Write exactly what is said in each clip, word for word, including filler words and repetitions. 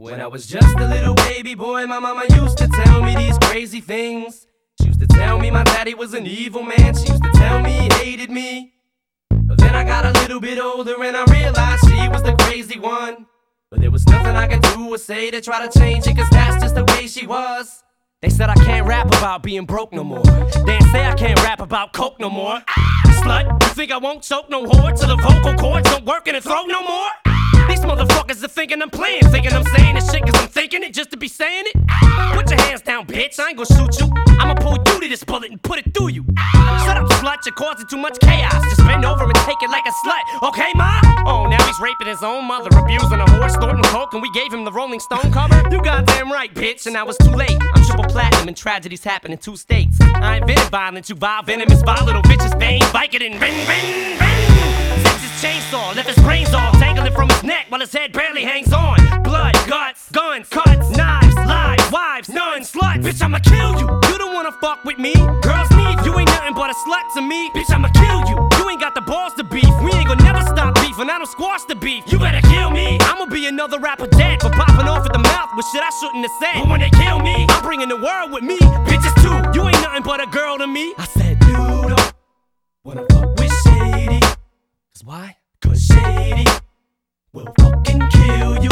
When I was just a little baby boy, my mama used to tell me these crazy things. She used to tell me my daddy was an evil man. She used to tell me he hated me. But then I got a little bit older and I realized she was the crazy one. But there was nothing I could do or say to try to change it, cause that's just the way she was. They said I can't rap about being broke no more. They ain't say I can't rap about coke no more. Ah, slut, you think I won't choke no whore till the vocal cords don't work in the throat no more? These motherfuckers are thinking I'm playing, thinking I'm saying this shit cause I'm thinking it just to be saying it. Put your hands down, bitch, I ain't gon' shoot you. I'ma pull you to this bullet and put it through you. Shut up, slut, you're causing too much chaos. Just bend over and take it like a slut, okay, ma? Oh, now he's raping his own mother, abusing a horse, snorting coke, and we gave him the Rolling Stone cover? You goddamn right, bitch, and now it's too late. I'm triple platinum and tragedies happen in two states. I invented violence, you vile, venomous, vile little bitches, vein, Vicodin, ring, ring, ring. Sex his chainsaw, left his brains off, tangling from his neck while his head barely hangs on. Blood, guts, guns, cuts, knives, lies, wives, nuns, sluts. Bitch, I'ma kill you. You don't wanna fuck with me. Girls need you, ain't nothing but a slut to me. Bitch, I'ma kill you. You ain't got the balls to beef. We ain't gonna never stop beefing. I don't squash the beef. You better kill me. I'ma be another rapper dead for popping off at the mouth with shit I shouldn't have said. But when they kill me, I'm bringing the world with me. Bitches too. You ain't nothing but a girl to me. I said you don't wanna fuck with Shady. Cause why? Cause Shady will fucking kill you.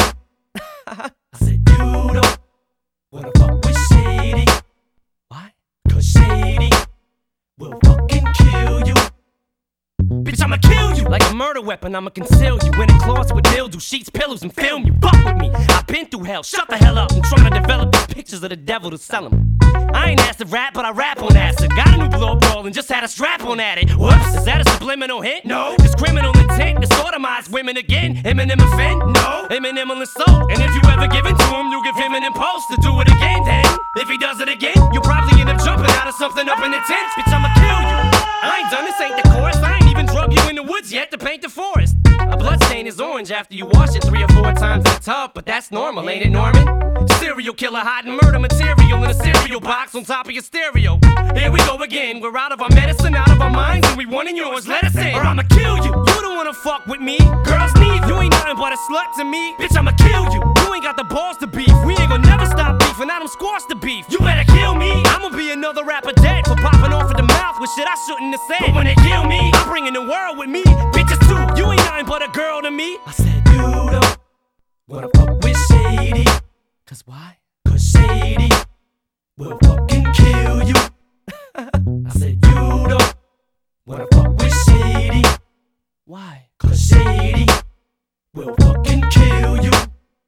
I said you don't wanna fuck with Shady. Why? Cause Shady will fucking kill you. Bitch, I'ma kill you. Like a murder weapon, I'ma conceal you in a closet with mildew, sheets, pillows, and film you. Fuck with me, I've been through hell. Shut the hell up, I'm trying to develop these pictures of the devil to sell them. I ain't asked to rap, but I rap on acid. Got a new blow roll and just had a strap on at it. Whoops, is that a subliminal hint? No. It's criminal intent to sodomize women again. Eminem offend? No. Eminem will insult. And if you ever give in to him, you give him an impulse to do it again. Then, if he does it again, you'll probably end up jumping out of something up in the tent. Bitch, I'ma kill you. I ain't done this, ain't the chorus. I ain't even drug you in the woods yet to paint the forest. A blood stain is orange after you wash it three or four times in the tub, but that's normal, ain't it, Norman? Serial killer hiding murder material in a cereal box on top of your stereo. Here we go again, we're out of our medicine, out of our minds, and we wanting yours, let us in, or I'ma kill you. You don't wanna fuck with me. Girls need you, ain't nothing but a slut to me. Bitch, I'ma kill you. You ain't got the balls to beef. We ain't gonna never stop beefing, I don't squash the beef. You better kill me. I'ma be another rapper dead for popping off at the mouth with shit I shouldn't have said. But when they kill me, I'm bringing the world with me. Bitches too, you ain't nothing but a girl to me. I said you don't wanna fuck with Shady. Cause why? Cause Shady will fucking kill you. I said you don't wanna fuck with Shady. Why? Cause Shady will fucking kill you.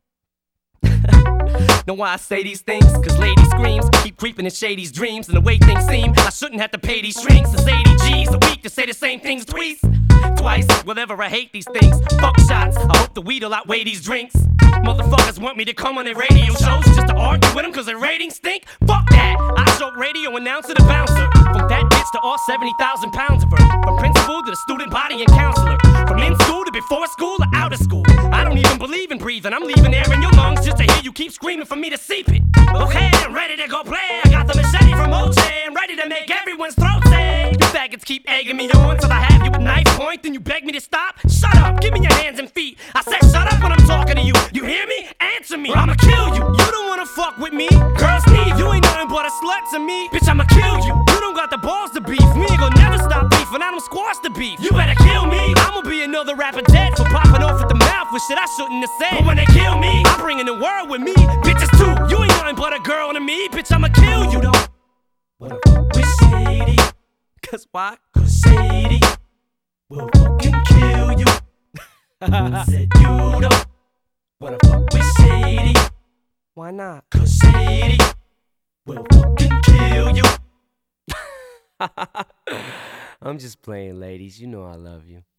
Know why I say these things? Cause lady screams keep creeping in Shady's dreams. And the way things seem, I shouldn't have to pay these strings. It's eighty G's a week to say the same things twice. Twice, whatever, I hate these things. Fuck shots, I hope the weed'll outweigh these drinks. Motherfuckers want me to come on their radio shows just to argue with them cause their ratings stink. Fuck that, I choke radio announcer to bouncer. From that bitch to all seventy thousand pounds of her. From principal to the student body and counselor. From in school to before school or out of school. I don't even believe in breathing, I'm leaving air in your lungs just to hear you keep screaming for me to seep it. Okay, I'm ready to go play. I got the machete from O J. I'm ready to make everyone's throat sing. You faggots keep egging me on till I have you at knife point. Then you beg me to stop. Shut up, give me your hands and feet. I said shut up when I'm talking to you. You hear me? Answer me, or I'ma kill you. You don't wanna fuck with me. Girls need you, ain't nothing but a slut to me. Bitch, I'ma kill you. You don't got the balls to beef. We ain't gonna never stop beefing. I don't squash the beef. You better kill me. I'ma be another rapper dead for popping off at the mouth with shit I shouldn't have said. But when they kill me, I'm bringing the world with me. Bitches too, you ain't nothing but a girl to me. Bitch, I'ma kill you. You don't wanna fuck with Shady. Cause why? Cause Shady will fucking kill you. I said you don't wanna fuck with Shady. Why not? Cause Shady will fucking kill you. I'm just playing, ladies. You know I love you.